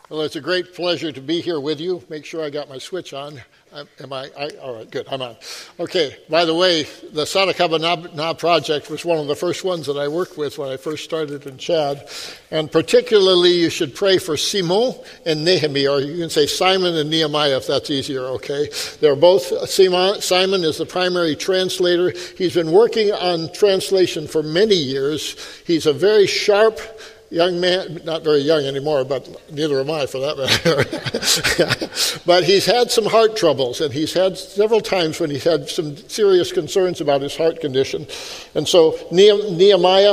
Well, it's a great pleasure to be here with you. Make sure I got my switch on. All right, good, I'm on. Okay, by the way, the Sadaqah Na project was one of the first ones that I worked with when I first started in Chad. And particularly, you should pray for Simon and Nehemiah, or you can say Simon and Nehemiah if that's easier, okay? They're both, Simon is the primary translator. He's been working on translation for many years. He's a very sharp young man, not very young anymore, but neither am I for that matter. But he's had some heart troubles, and he's had several times when he's had some serious concerns about his heart condition. And so Nehemiah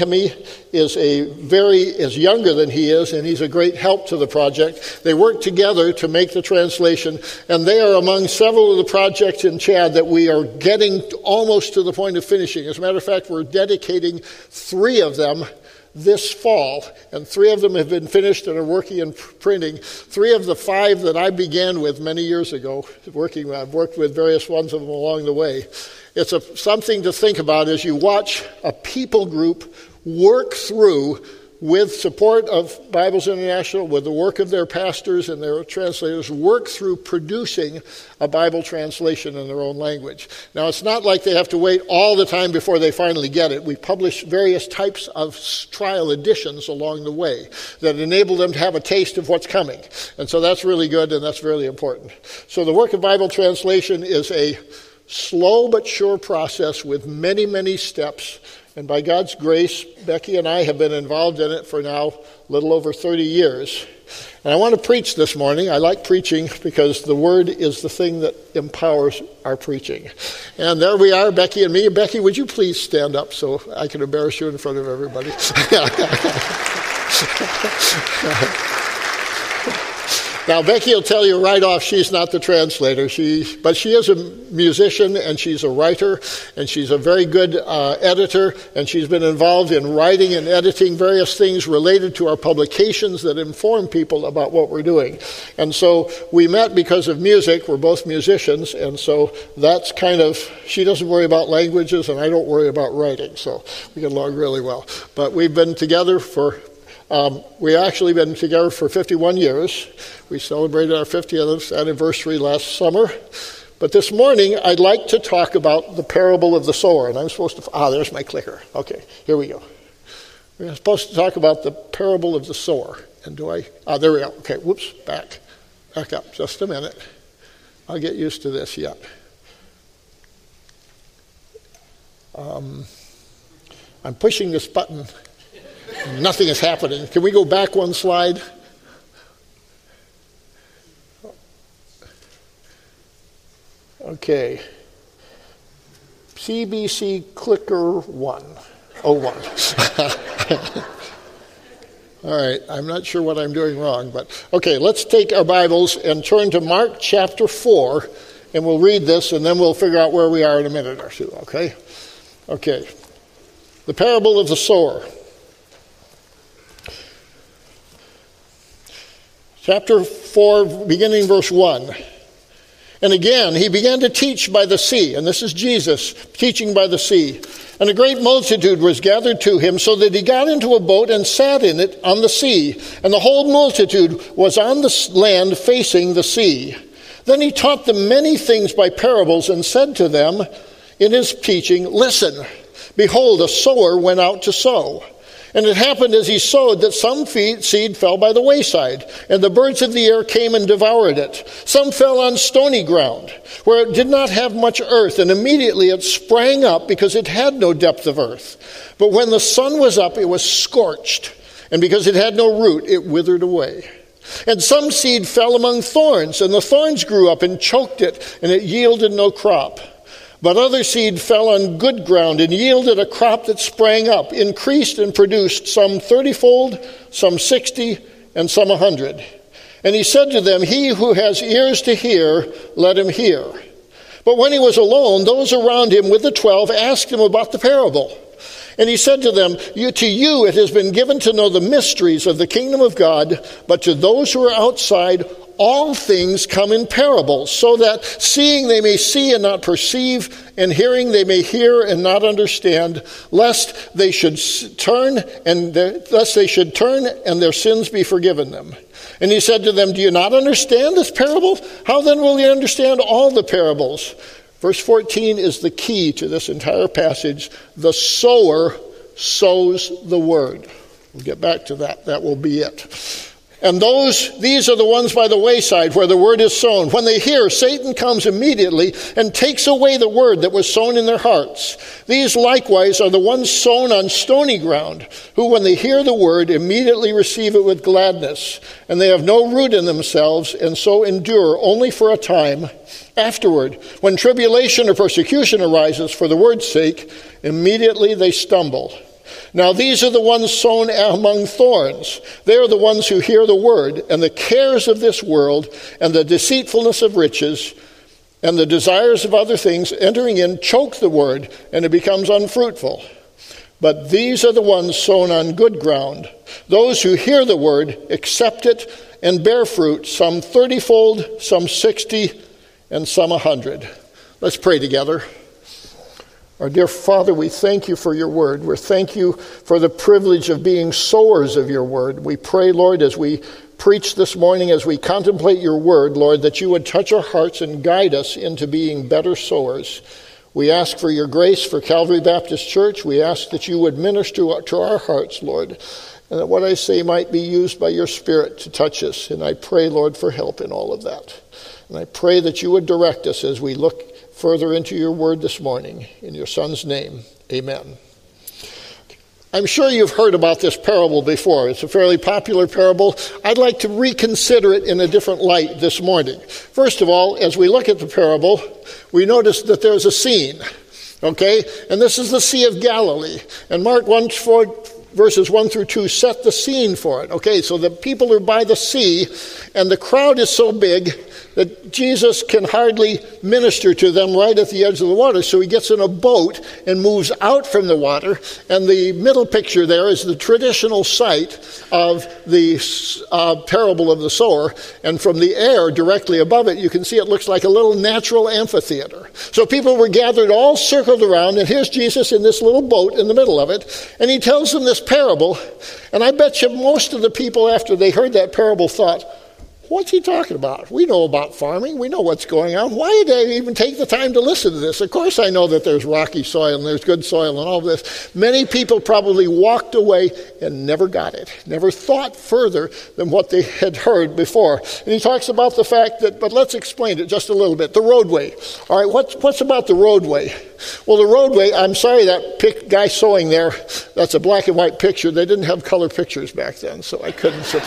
is younger than he is, and he's a great help to the project. They work together to make the translation, and they are among several of the projects in Chad that we are getting almost to the point of finishing. As a matter of fact, we're dedicating 3 of them this fall, and 3 of them have been finished and are working in printing. 3 of the 5 that I began with many years ago, I've worked with various ones of them along the way. It's something to think about as you watch a people group work through, with support of Bibles International, with the work of their pastors and their translators, work through producing a Bible translation in their own language. Now, it's not like they have to wait all the time before they finally get it. We publish various types of trial editions along the way that enable them to have a taste of what's coming. And so that's really good, and that's really important. So the work of Bible translation is a slow but sure process with many, many steps. And by God's grace, Becky and I have been involved in it for now a little over 30 years. And I want to preach this morning. I like preaching because the Word is the thing that empowers our preaching. And there we are, Becky and me. Becky, would you please stand up so I can embarrass you in front of everybody? Now, Becky will tell you right off she's not the translator, but she is a musician, and she's a writer, and she's a very good editor, and she's been involved in writing and editing various things related to our publications that inform people about what we're doing. And so we met because of music. We're both musicians, and so that's she doesn't worry about languages, and I don't worry about writing, so we get along really well. But we've been together we've actually been together for 51 years. We celebrated our 50th anniversary last summer. But this morning, I'd like to talk about the parable of the sower. And I'm supposed to... there's my clicker. Okay, here we go. We're supposed to talk about the parable of the sower. And there we go. Okay, whoops, back up just a minute. I'll get used to this yet. I'm pushing this button. Nothing is happening. Can we go back one slide? Okay. CBC clicker 1. All right. I'm not sure what I'm doing wrong, but okay, let's take our Bibles and turn to Mark chapter 4, and we'll read this, and then we'll figure out where we are in a minute or two, okay? Okay. The parable of the sower. Chapter 4, beginning verse 1. And again, he began to teach by the sea. And this is Jesus teaching by the sea. And a great multitude was gathered to him, so that he got into a boat and sat in it on the sea. And the whole multitude was on the land facing the sea. Then he taught them many things by parables, and said to them in his teaching, "Listen, behold, a sower went out to sow. And it happened as he sowed that some seed fell by the wayside, and the birds of the air came and devoured it. Some fell on stony ground, where it did not have much earth, and immediately it sprang up because it had no depth of earth. But when the sun was up, it was scorched, and because it had no root, it withered away. And some seed fell among thorns, and the thorns grew up and choked it, and it yielded no crop. But other seed fell on good ground and yielded a crop that sprang up, increased and produced some 30-fold, some 60, and some 100. And he said to them, He who has ears to hear, let him hear. But when he was alone, those around him with the 12 asked him about the parable. And he said to them, To you it has been given to know the mysteries of the kingdom of God, but to those who are outside, all things come in parables, so that seeing they may see and not perceive, and hearing they may hear and not understand, lest they should turn and their sins be forgiven them. And he said to them, do you not understand this parable? How then will you understand all the parables? Verse 14 is the key to this entire passage. The sower sows the word. We'll get back to that. That will be it. And these are the ones by the wayside where the word is sown. When they hear, Satan comes immediately and takes away the word that was sown in their hearts. These likewise are the ones sown on stony ground, who when they hear the word immediately receive it with gladness. And they have no root in themselves, and so endure only for a time. Afterward, when tribulation or persecution arises for the word's sake, immediately they stumble. Now these are the ones sown among thorns. They are the ones who hear the word, and the cares of this world, and the deceitfulness of riches, and the desires of other things entering in choke the word, and it becomes unfruitful. But these are the ones sown on good ground, those who hear the word, accept it, and bear fruit, some 30-fold, some 60, and some 100. Let's pray together. Our dear Father, we thank you for your word. We thank you for the privilege of being sowers of your word. We pray, Lord, as we preach this morning, as we contemplate your word, Lord, that you would touch our hearts and guide us into being better sowers. We ask for your grace for Calvary Baptist Church. We ask that you would minister to our hearts, Lord, and that what I say might be used by your Spirit to touch us. And I pray, Lord, for help in all of that. And I pray that you would direct us as we look further into your word this morning. In your Son's name, amen. I'm sure you've heard about this parable before. It's a fairly popular parable. I'd like to reconsider it in a different light this morning. First of all, as we look at the parable, we notice that there's a scene, okay? And this is the Sea of Galilee. And Mark 1:4, verses 1 through 2 set the scene for it. Okay, so the people are by the sea, and the crowd is so big that Jesus can hardly minister to them right at the edge of the water. So he gets in a boat and moves out from the water. And the middle picture there is the traditional site of the parable of the sower. And from the air directly above it, you can see it looks like a little natural amphitheater. So people were gathered all circled around, and here's Jesus in this little boat in the middle of it. And he tells them this parable. And I bet you most of the people after they heard that parable thought, what's he talking about? We know about farming. We know what's going on. Why did I even take the time to listen to this? Of course I know that there's rocky soil and there's good soil and all this. Many people probably walked away and never got it, never thought further than what they had heard before. And he talks about the fact that, but let's explain it just a little bit, the roadway. All right, what's about the roadway? Well, the roadway, I'm sorry, that guy sewing there, that's a black and white picture. They didn't have color pictures back then, so I couldn't say.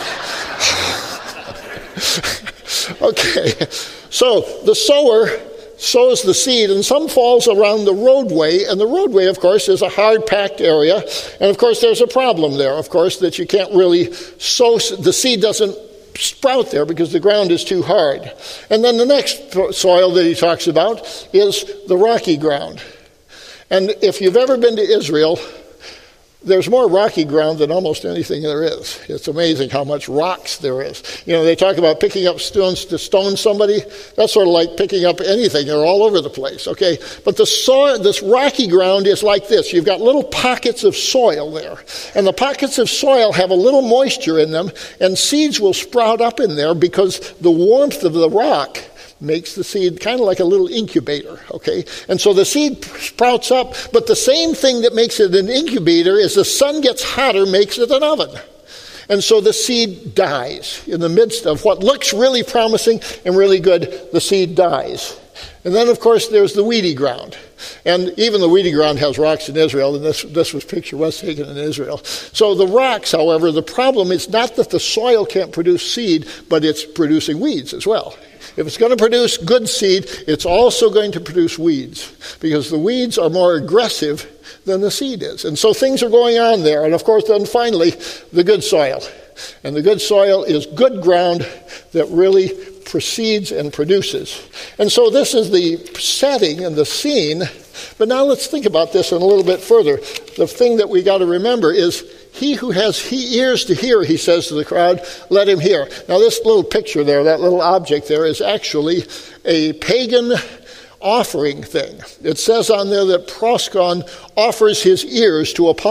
Okay, so the sower sows the seed, and some falls around the roadway, and the roadway, of course, is a hard-packed area, and of course there's a problem there, of course, that you can't really sow, the seed doesn't sprout there because the ground is too hard. And then the next soil that he talks about is the rocky ground. And if you've ever been to Israel, there's more rocky ground than almost anything there is. It's amazing how much rocks there is. You know, they talk about picking up stones to stone somebody. That's sort of like picking up anything. They're all over the place, okay? But the soil, this rocky ground is like this. You've got little pockets of soil there. And the pockets of soil have a little moisture in them, and seeds will sprout up in there because the warmth of the rock makes the seed kind of like a little incubator, okay? And so the seed sprouts up, but the same thing that makes it an incubator is the sun gets hotter, makes it an oven. And so the seed dies. In the midst of what looks really promising and really good, the seed dies. And then, of course, there's the weedy ground. And even the weedy ground has rocks in Israel, and this picture was taken in Israel. So the rocks, however, the problem is not that the soil can't produce seed, but it's producing weeds as well. If it's going to produce good seed, it's also going to produce weeds, because the weeds are more aggressive than the seed is. And so things are going on there. And of course, then finally, the good soil. And the good soil is good ground that really proceeds and produces. And so this is the setting and the scene. But now let's think about this in a little bit further. The thing that we got to remember is he who has ears to hear, he says to the crowd, let him hear. Now this little picture there, that little object there, is actually a pagan offering thing. It says on there that Proskon offers his ears to Apollo.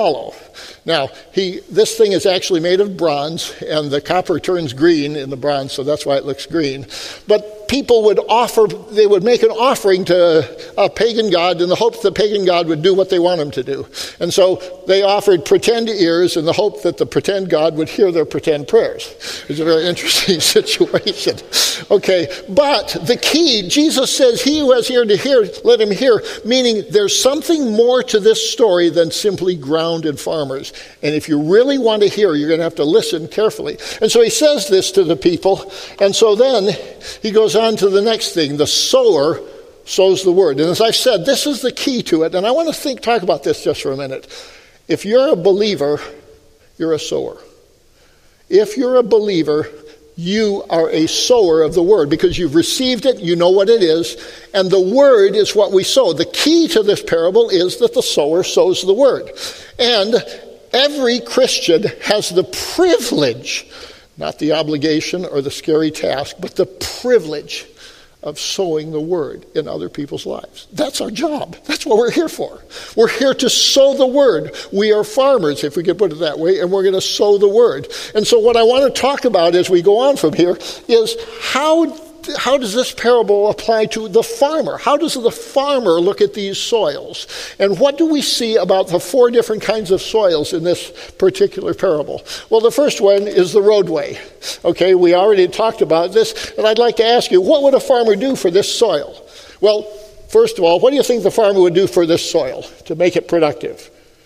Now, this thing is actually made of bronze, and the copper turns green in the bronze, so that's why it looks green. But people would make an offering to a pagan god in the hope the pagan god would do what they want him to do. And so they offered pretend ears in the hope that the pretend god would hear their pretend prayers. It's a very interesting situation. Okay, but the key, Jesus says, he who has ear to hear, let him hear, meaning there's something more to this story than simply ground and farmers. And if you really want to hear, you're going to have to listen carefully. And so he says this to the people, and so then he goes on to the next thing. The sower sows the word. And as I said, this is the key to it. And I want to talk about this just for a minute. If you're a believer, you're a sower. If you're a believer, you are a sower of the word because you've received it, you know what it is, and the word is what we sow. The key to this parable is that the sower sows the word. And every Christian has the privilege, not the obligation or the scary task, but the privilege of sowing the word in other people's lives. That's our job. That's what we're here for. We're here to sow the word. We are farmers, if we could put it that way, and we're going to sow the word. And so what I want to talk about as we go on from here is how does this parable apply to the farmer? How does the farmer look at these soils? And what do we see about the 4 different kinds of soils in this particular parable? Well, the first one is the roadway. Okay, we already talked about this, and I'd like to ask you, what would a farmer do for this soil? Well, first of all, what do you think the farmer would do for this soil to make it productive?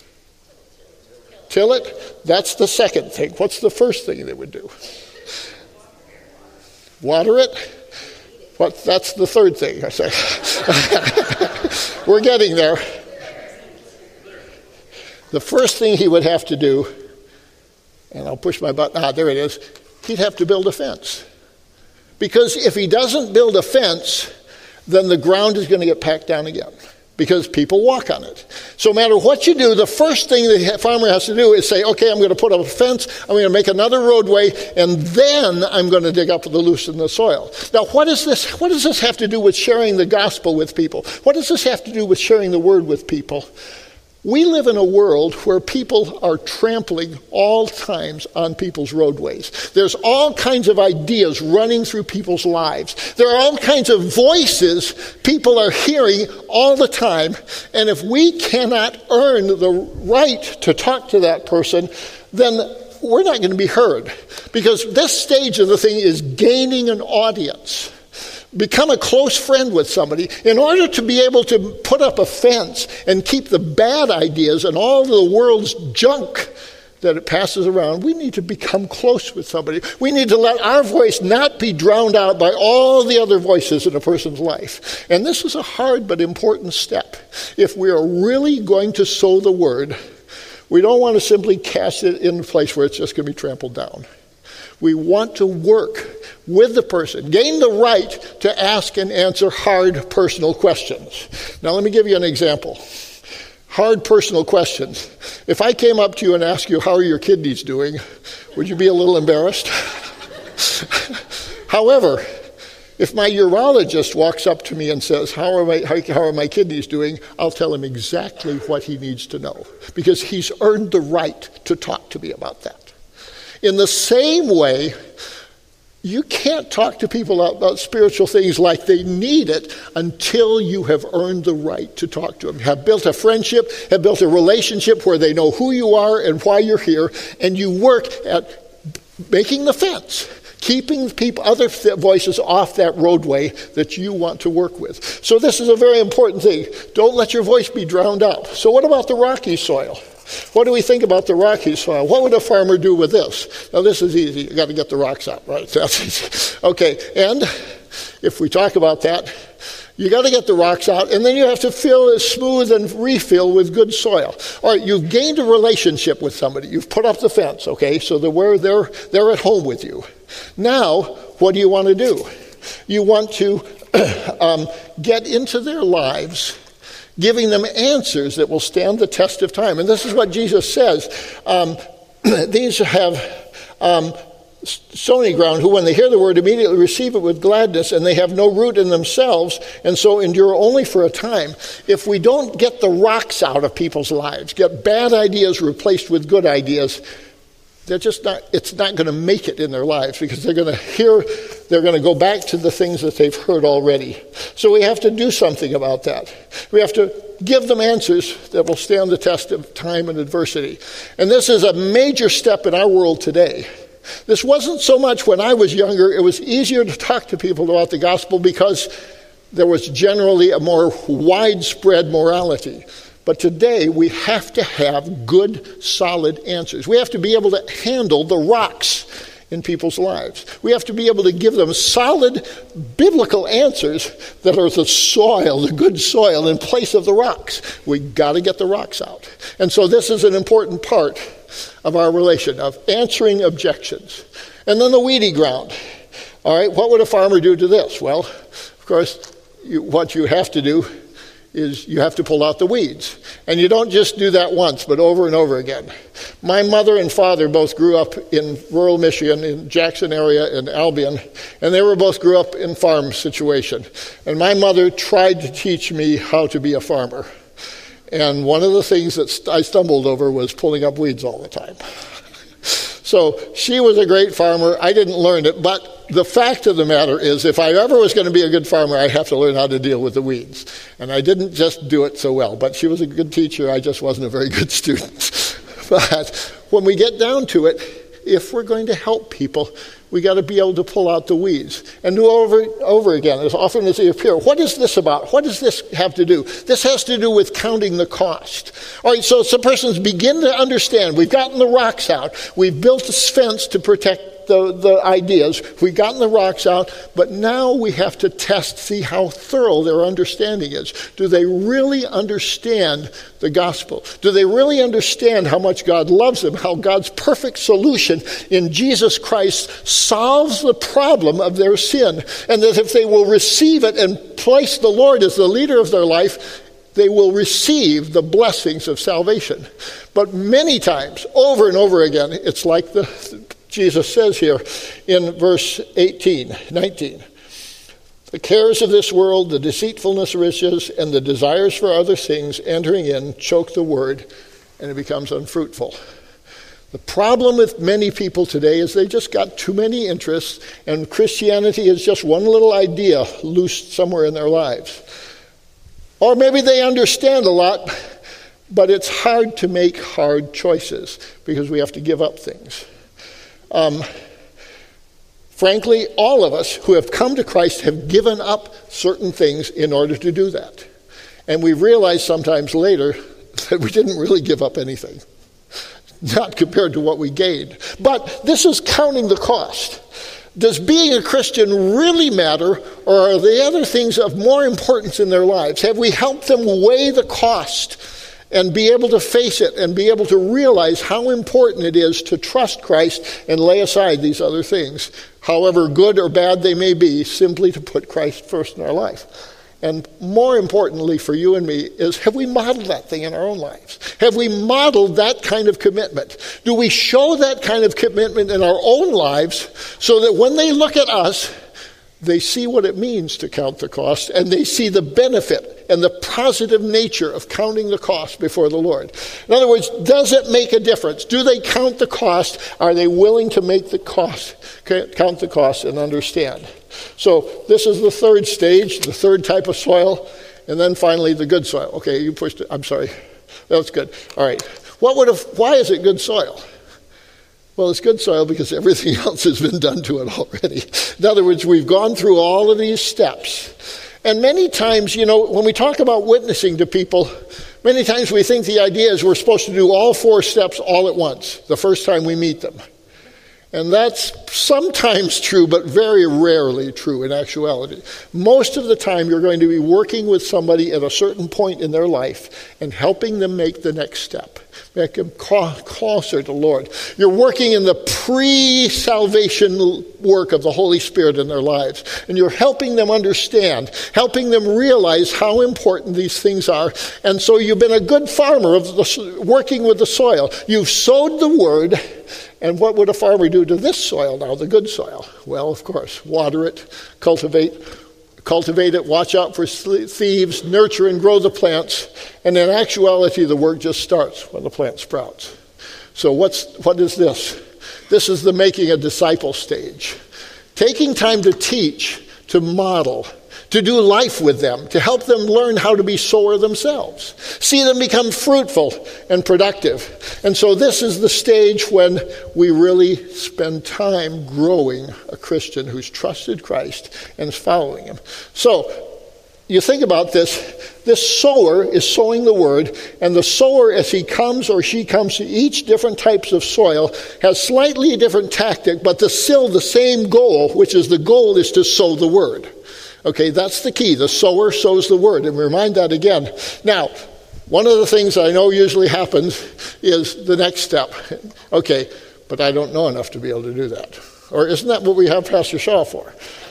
Till it? That's the second thing. What's the first thing they would do? Water it? That's the third thing, I say. We're getting there. The first thing he would have to do, and I'll push my button, there it is, he'd have to build a fence. Because if he doesn't build a fence, then the ground is going to get packed down again. Because people walk on it. So no matter what you do, the first thing the farmer has to do is say, okay, I'm going to put up a fence, I'm going to make another roadway, and then I'm going to dig up the loosen the soil. Now, what does this have to do with sharing the gospel with people? What does this have to do with sharing the word with people? We live in a world where people are trampling all times on people's roadways. There's all kinds of ideas running through people's lives. There are all kinds of voices people are hearing all the time. And if we cannot earn the right to talk to that person, then we're not going to be heard. Because this stage of the thing is gaining an audience. Become a close friend with somebody. In order to be able to put up a fence and keep the bad ideas and all the world's junk that it passes around, we need to become close with somebody. We need to let our voice not be drowned out by all the other voices in a person's life. And this is a hard but important step. If we are really going to sow the word, we don't want to simply cast it in a place where it's just going to be trampled down. We want to work with the person, gain the right to ask and answer hard personal questions. Now let me give you an example. Hard personal questions. If I came up to you and asked you, how are your kidneys doing? Would you be a little embarrassed? However, if my urologist walks up to me and says, how are my kidneys doing? I'll tell him exactly what he needs to know because he's earned the right to talk to me about that. In the same way, you can't talk to people about spiritual things like they need it until you have earned the right to talk to them. Have built a friendship, have built a relationship where they know who you are and why you're here, and you work at making the fence, keeping other voices off that roadway that you want to work with. So this is a very important thing. Don't let your voice be drowned out. So what about the rocky soil? What do we think about the rocky soil? What would a farmer do with this? Now, this is easy. You've got to get the rocks out, right? That's easy. Okay, and if we talk about that, you got to get the rocks out, and then you have to fill it smooth and refill with good soil. All right, you've gained a relationship with somebody. You've put up the fence, okay, so they're at home with you. Now, what do you want to do? You want to get into their lives, giving them answers that will stand the test of time. And this is what Jesus says. These have stony ground, who when they hear the word immediately receive it with gladness, and they have no root in themselves, and so endure only for a time. If we don't get the rocks out of people's lives, get bad ideas replaced with good ideas, it's not going to make it in their lives, because they're going to go back to the things that they've heard already. So we have to do something about that. We have to give them answers that will stand the test of time and adversity. And this is a major step in our world today. This wasn't so much when I was younger. It was easier to talk to people about the gospel because there was generally a more widespread morality. But today, we have to have good, solid answers. We have to be able to handle the rocks in people's lives. We have to be able to give them solid biblical answers that are the soil, the good soil, in place of the rocks. We've got to get the rocks out. And so this is an important part of our relation, of answering objections. And then the weedy ground. All right, what would a farmer do to this? Well, of course, what you have to do is you have to pull out the weeds. And you don't just do that once, but over and over again. My mother and father both grew up in rural Michigan, in Jackson area, in Albion, and they both grew up in farm situation. And my mother tried to teach me how to be a farmer. And one of the things that I stumbled over was pulling up weeds all the time. So she was a great farmer. I didn't learn it, but the fact of the matter is, if I ever was going to be a good farmer, I'd have to learn how to deal with the weeds. And I didn't just do it so well, but she was a good teacher. I just wasn't a very good student. But when we get down to it, if we're going to help people, we got to be able to pull out the weeds and do over again, as often as they appear. What is this about? What does this have to do? This has to do with counting the cost. All right, so some persons begin to understand. We've gotten the rocks out. We've built a fence to protect the ideas. We've gotten the rocks out, but now we have to see how thorough their understanding is. Do they really understand the gospel? Do they really understand how much God loves them, how God's perfect solution in Jesus Christ solves the problem of their sin, and that if they will receive it and place the Lord as the leader of their life, they will receive the blessings of salvation. But many times, over and over again, it's like Jesus says here in verse 19, the cares of this world, the deceitfulness of riches, and the desires for other things entering in choke the word, and it becomes unfruitful. The problem with many people today is they just got too many interests, and Christianity is just one little idea loosed somewhere in their lives. Or maybe they understand a lot, but it's hard to make hard choices because we have to give up things. Frankly, all of us who have come to Christ have given up certain things in order to do that. And we realize sometimes later that we didn't really give up anything, not compared to what we gained. But this is counting the cost. Does being a Christian really matter, or are there other things of more importance in their lives? Have we helped them weigh the cost and be able to face it and be able to realize how important it is to trust Christ and lay aside these other things, however good or bad they may be, simply to put Christ first in our life? And more importantly for you and me is, have we modeled that thing in our own lives? Have we modeled that kind of commitment? Do we show that kind of commitment in our own lives so that when they look at us, they see what it means to count the cost, and they see the benefit and the positive nature of counting the cost before the Lord? In other words, does it make a difference? Do they count the cost? Are they willing to make the cost, count the cost and understand? So this is the third stage, the third type of soil, and then finally the good soil. Okay, you pushed it. I'm sorry. That's good. All right. Why is it good soil? Well, it's good soil because everything else has been done to it already. In other words, we've gone through all of these steps. And many times, when we talk about witnessing to people, many times we think the idea is we're supposed to do all 4 steps all at once, the first time we meet them. And that's sometimes true, but very rarely true in actuality. Most of the time, you're going to be working with somebody at a certain point in their life and helping them make the next step, make them closer to the Lord. You're working in the pre-salvation work of the Holy Spirit in their lives, and you're helping them understand, helping them realize how important these things are. And so you've been a good farmer of working with the soil. You've sowed the word, And what would a farmer do to this soil now, the good soil? Well, of course, water it, cultivate it, watch out for thieves, nurture and grow the plants, and in actuality, the work just starts when the plant sprouts. So what is this? This is the making a disciple stage. Taking time to teach, to model, to do life with them, to help them learn how to be sower themselves, see them become fruitful and productive. And so this is the stage when we really spend time growing a Christian who's trusted Christ and is following him. So you think about this sower is sowing the word, and the sower, as he comes or she comes to each different types of soil, has slightly different tactic, but still the same goal, which is the goal is to sow the word. Okay, that's the key. The sower sows the word. And remind that again. Now, one of the things I know usually happens is the next step. Okay, but I don't know enough to be able to do that. Or isn't that what we have Pastor Shaw for?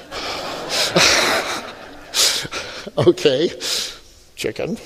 Okay, chicken.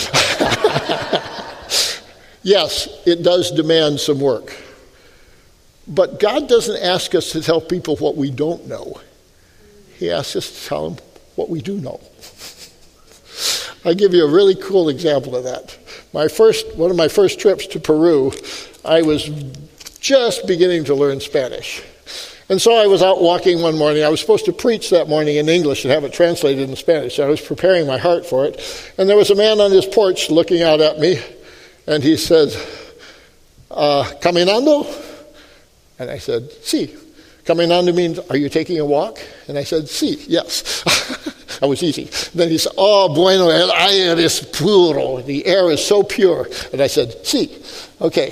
Yes, it does demand some work. But God doesn't ask us to tell people what we don't know. He asks us to tell them what we do know. I'll give you a really cool example of that. One of my first trips to Peru, I was just beginning to learn Spanish. And so I was out walking one morning. I was supposed to preach that morning in English and have it translated in Spanish. So I was preparing my heart for it. And there was a man on his porch looking out at me. And he said, "Caminando?" And I said, "Sí." Caminando means, "Are you taking a walk?" And I said, "Sí, yes." That was easy. Then he said, "Oh, bueno, el aire es puro." The air is so pure. And I said, "Sí." Okay.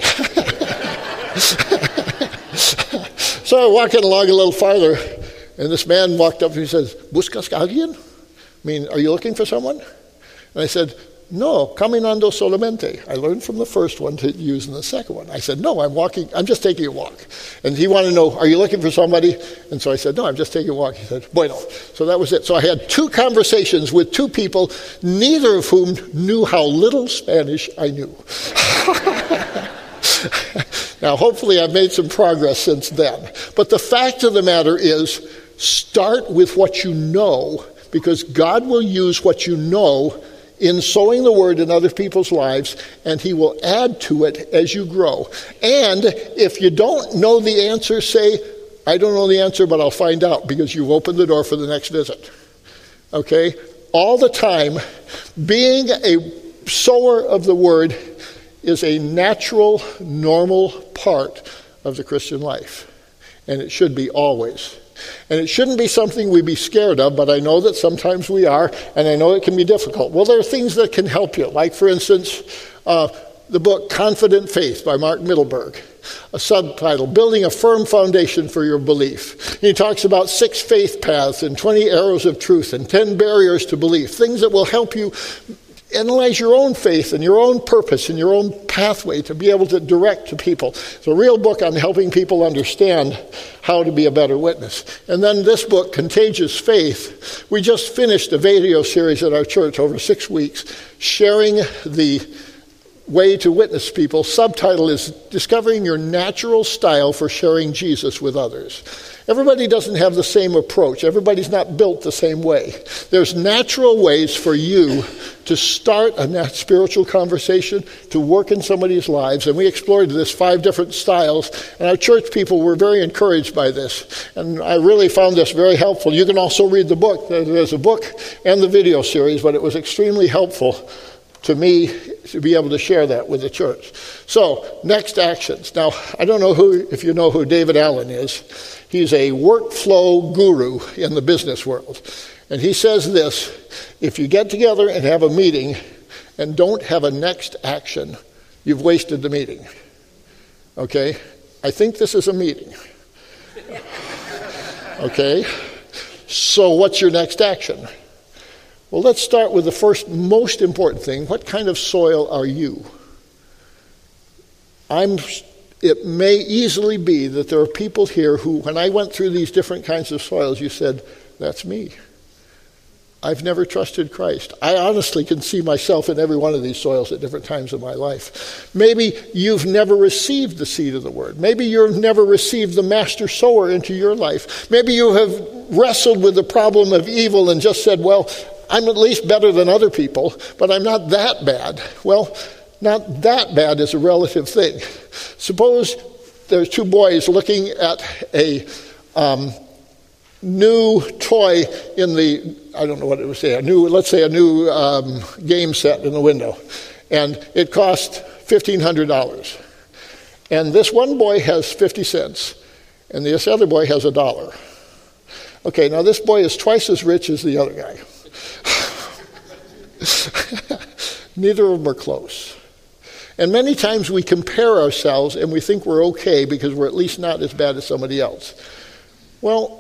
So I walked along a little farther, and this man walked up and he says, "Buscas alguien?" I mean, "Are you looking for someone?" And I said, "No, caminando solamente." I learned from the first one to use in the second one. I said, "No, I'm just taking a walk." And he wanted to know, "Are you looking for somebody?" And so I said, "No, I'm just taking a walk." He said, "Bueno." So that was it. So I had 2 conversations with 2 people, neither of whom knew how little Spanish I knew. Now, hopefully I've made some progress since then. But the fact of the matter is, start with what you know, because God will use what you know in sowing the word in other people's lives, and he will add to it as you grow. And if you don't know the answer, say, "I don't know the answer, but I'll find out," because you've opened the door for the next visit. Okay? All the time, being a sower of the word is a natural, normal part of the Christian life. And it should be always. And it shouldn't be something we be scared of, but I know that sometimes we are, and I know it can be difficult. Well, there are things that can help you. Like, for instance, the book Confident Faith by Mark Mittelberg. A subtitle, Building a Firm Foundation for Your Belief. He talks about 6 faith paths and 20 arrows of truth and 10 barriers to belief. Things that will help you analyze your own faith and your own purpose and your own pathway to be able to direct to people. It's a real book on helping people understand how to be a better witness. And then this book, Contagious Faith, we just finished a video series at our church over 6 weeks, sharing the way to witness people. Subtitle is Discovering Your Natural Style for Sharing Jesus with Others. Everybody doesn't have the same approach. Everybody's not built the same way. There's natural ways for you to start a spiritual conversation, to work in somebody's lives. And we explored this 5 different styles. And our church people were very encouraged by this. And I really found this very helpful. You can also read the book. There's a book and the video series, but it was extremely helpful to me to be able to share that with the church. So, next actions. Now, I don't know if you know who David Allen is. He's a workflow guru in the business world. And he says this: if you get together and have a meeting and don't have a next action, you've wasted the meeting. Okay? I think this is a meeting. Okay? So what's your next action? Well, let's start with the first most important thing. What kind of soil are you? It may easily be that there are people here who, when I went through these different kinds of soils, you said, "That's me." I've never trusted Christ. I honestly can see myself in every one of these soils at different times of my life. Maybe you've never received the seed of the word. Maybe you've never received the master sower into your life. Maybe you have wrestled with the problem of evil and just said, well, I'm at least better than other people, but I'm not that bad. Well, not that bad is a relative thing. Suppose there's two boys looking at a new toy in the, I don't know what it would say, a new game set in the window. And it cost $1,500. And this one boy has 50 cents, and this other boy has $1. Okay, now this boy is twice as rich as the other guy. Neither of them are close. And many times we compare ourselves and we think we're okay because we're at least not as bad as somebody else. Well,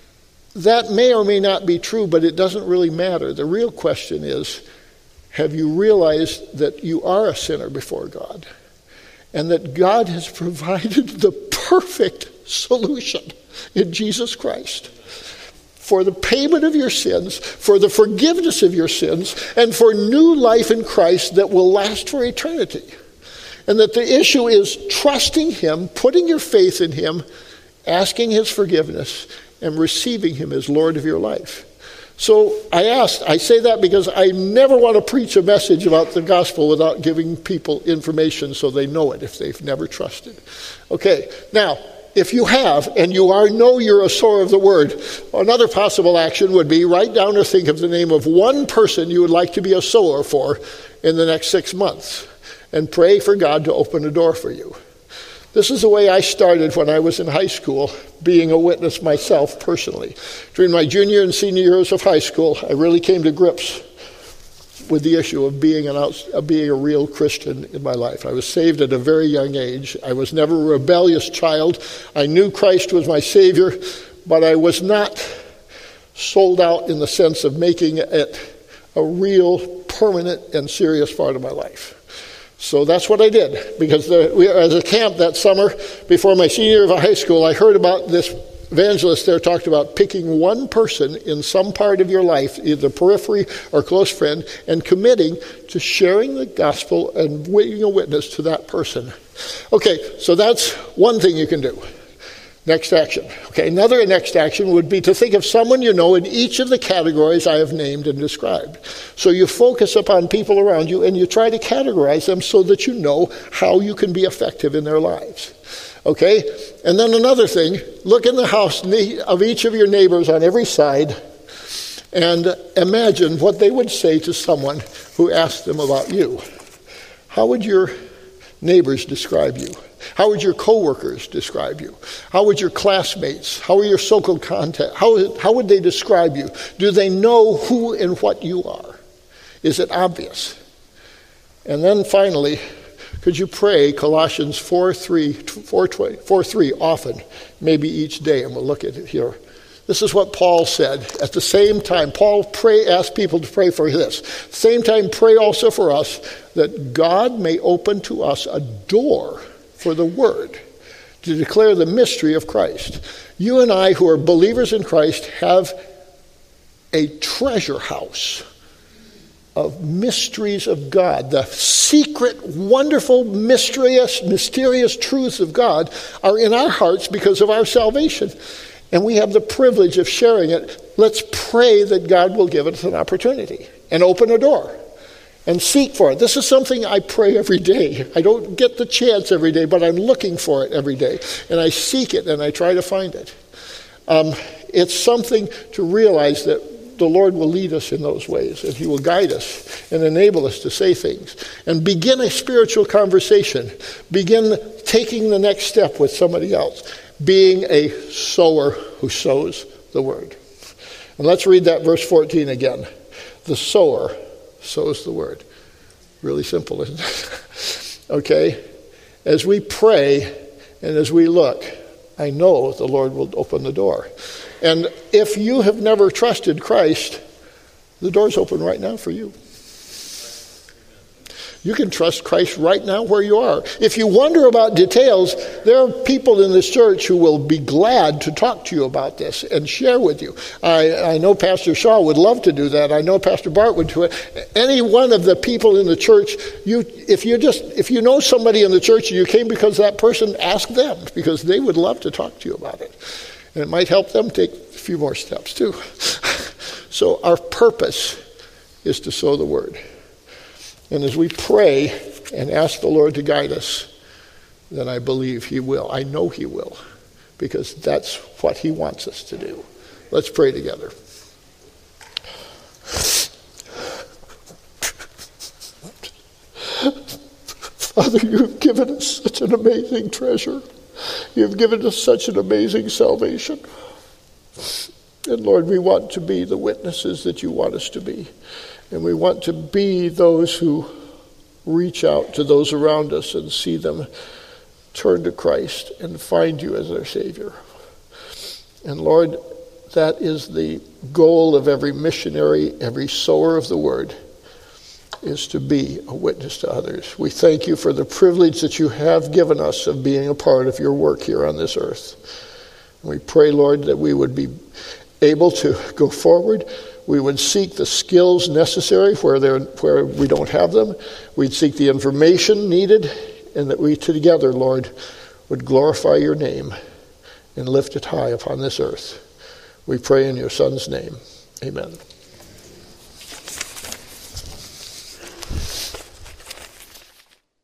that may or may not be true, but it doesn't really matter. The real question is, have you realized that you are a sinner before God? And that God has provided the perfect solution in Jesus Christ for the payment of your sins, for the forgiveness of your sins, and for new life in Christ that will last for eternity. And that the issue is trusting him, putting your faith in him, asking his forgiveness, and receiving him as Lord of your life. So I say that because I never want to preach a message about the gospel without giving people information so they know it if they've never trusted. Okay, now, if you have, and you're a sower of the word, another possible action would be write down or think of the name of one person you would like to be a sower for in the next 6 months, and pray for God to open a door for you. This is the way I started when I was in high school, being a witness myself personally. During my junior and senior years of high school, I really came to grips with the issue of being a real Christian in my life. I was saved at a very young age. I was never a rebellious child. I knew Christ was my Savior, but I was not sold out in the sense of making it a real, permanent, and serious part of my life. So that's what I did, because as a camp that summer, before my senior year of high school, I heard about this evangelist there talked about picking one person in some part of your life, either periphery or close friend, and committing to sharing the gospel and being a witness to that person. Okay, so that's one thing you can do. Next action. Okay, another next action would be to think of someone you know in each of the categories I have named and described. So you focus upon people around you and you try to categorize them so that you know how you can be effective in their lives. Okay, and then another thing, look in the house of each of your neighbors on every side and imagine what they would say to someone who asked them about you. How would your neighbors describe you? How would your coworkers describe you? How would your classmates? How are your social contacts? How would they describe you? Do they know who and what you are? Is it obvious? And then finally, could you pray Colossians 4:3 often, maybe each day, and we'll look at it here. This is what Paul said. At the same time, Paul asked people to pray for this. At the same time, pray also for us that God may open to us a door for the word to declare the mystery of Christ. You and I, who are believers in Christ, have a treasure house of mysteries of God. The secret, wonderful, mysterious truths of God are in our hearts because of our salvation. And we have the privilege of sharing it. Let's pray that God will give us an opportunity and open a door and seek for it. This is something I pray every day. I don't get the chance every day, but I'm looking for it every day. And I seek it and I try to find it. It's something to realize that the Lord will lead us in those ways, and he will guide us and enable us to say things and begin a spiritual conversation, begin taking the next step with somebody else, being a sower who sows the word. And let's read that verse 14 again. The sower sows the word. Really simple, isn't it? Okay? As we pray and as we look, I know the Lord will open the door. And if you have never trusted Christ, the door's open right now for you. You can trust Christ right now where you are. If you wonder about details, there are people in this church who will be glad to talk to you about this and share with you. I know Pastor Shaw would love to do that. I know Pastor Bart would do it. Any one of the people in the church, if you know somebody in the church and you came because of that person, ask them, because they would love to talk to you about it. And it might help them take a few more steps too. So our purpose is to sow the word. And as we pray and ask the Lord to guide us, then I believe he will. I know he will, because that's what he wants us to do. Let's pray together. Father, you have given us such an amazing treasure. You have given us such an amazing salvation. And Lord, we want to be the witnesses that you want us to be. And we want to be those who reach out to those around us and see them turn to Christ and find you as their Savior. And Lord, that is the goal of every missionary, every sower of the word, is to be a witness to others. We thank you for the privilege that you have given us of being a part of your work here on this earth. And we pray, Lord, that we would be able to go forward. We would seek the skills necessary where we don't have them. We'd seek the information needed, and that we together, Lord, would glorify your name and lift it high upon this earth. We pray in your Son's name. Amen.